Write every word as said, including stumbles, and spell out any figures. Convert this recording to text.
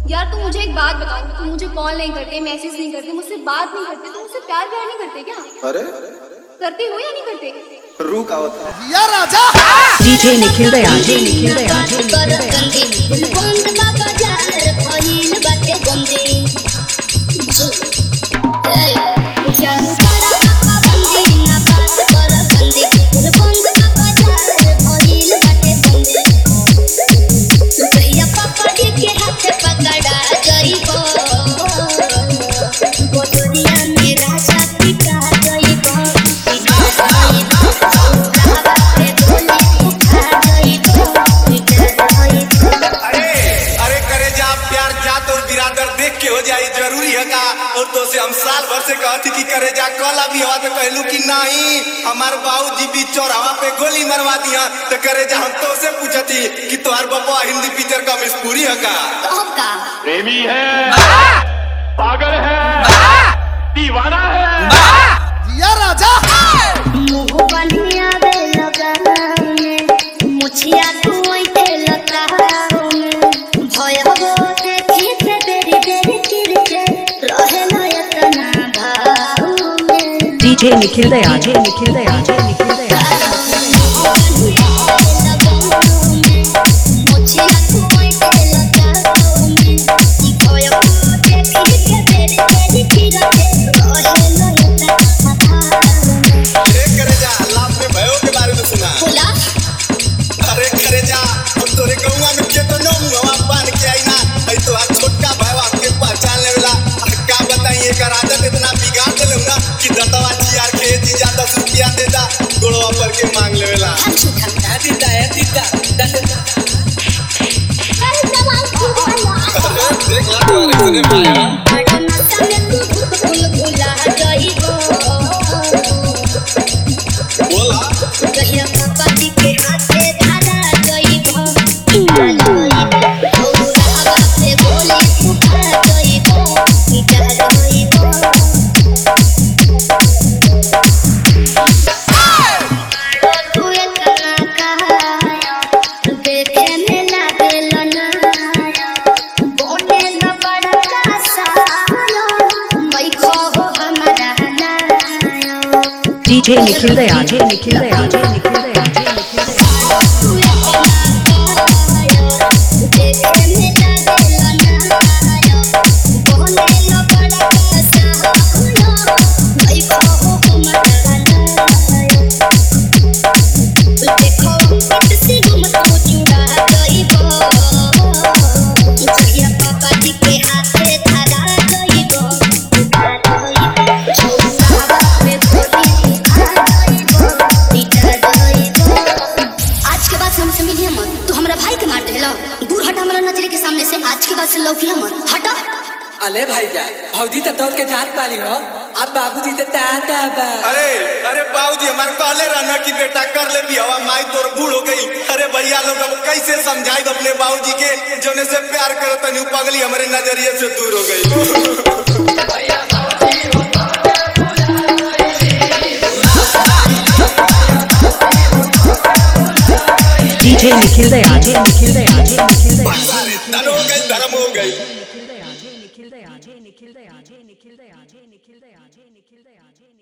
यार तू मुझे एक बात बताओ, तुम मुझे कॉल नहीं करते, मैसेज नहीं करते, मुझसे बात नहीं करते, तुम मुझसे प्यार प्यार नहीं करते क्या? अरे करते हो या नहीं करते? रुक आओ था या राजा डीजे निखिल दया डीजे निखिल दया डीजे निखिल और तो से हम साल भर से कहती कि करे जा कल अभी हवा तो कहलू कि नहीं हमार बाबूजी भी चौराहा पे गोली मरवा दिया तो करे जा हम तो से पूछती कि तुम्हार बाबा हिंदी पिक्चर का मजबूरी है का तो हम का प्रेमी है, पागल है, दीवाना है। या राजा मुँह बनिया बे लगाने मुछिया तू ओइते लगाने भय हो देखी ते तेरी तेरी तिरके रहे न इतना भाव में डीजे निखिल दया डीजे निखिल दया डीजे निखिल दया मुछिया तू ओइते लगाने भय हो देखी ते तेरी तेरी तिरके रहे न इतना भाव अरे करे जा लाभ में भयो के बारे में सुना बोला अरे करे जा हम तोरे गौवा में के तो नो मुंहवा पान के आई ना आई तो आज छोटका भयो आपके पहचान लेवेला का बताइए कर आदत इतना बिगाड़ देलू ना कि दतवा चियार के जीजा दस रुपया दे दा गोड़वा पर के मांग लेवेला दीदा है दीदा देख ला तो अरे माया बोला डीजे निखिल दया डीजे निखिल दया डीजे निखिल दया डीजे निखिल दया अले भाई जा भौजी तो दौड़ के जात पाली हो अब बाबूजी तो दादा बा अरे अरे बाबूजी हमारे कहले रहना कि बेटा कर ले भी हवा माई तोर बूढ़ हो गई अरे भैया लोग अब कैसे समझाए अपने बाबूजी के जोने से प्यार करो तनी पगली हमारे नजरिए से दूर हो गई डीजे निखिल दया डीजे निखिल दया डीजे निखिल दया धन हो गई धर्म हो गई निखिल दया निखिल दया निखिल दया निखिल दया निखिल दया निखिल दया